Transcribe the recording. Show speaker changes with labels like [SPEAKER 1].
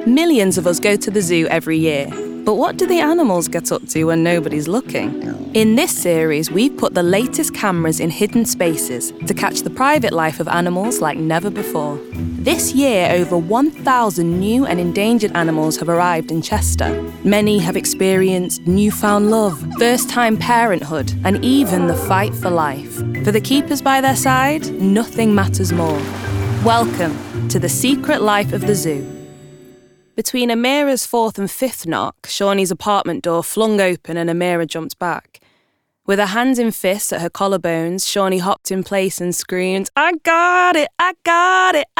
[SPEAKER 1] Millions of us go to the zoo every year, but what do the animals get up to when nobody's looking? In this series, we've put the latest cameras in hidden spaces to catch the private life of animals like never before. This year, over 1,000 new and endangered animals have arrived in Chester. Many have experienced newfound love, first-time parenthood, and even the fight for life. For the keepers by their side, nothing matters more. Welcome to The Secret Life of the Zoo. Between Amira's fourth and fifth knock, Shawnee's apartment door flung open and Amira jumped back. With her hands in fists at her collarbones, Shawnee hopped in place and screamed, "I got it! I got it!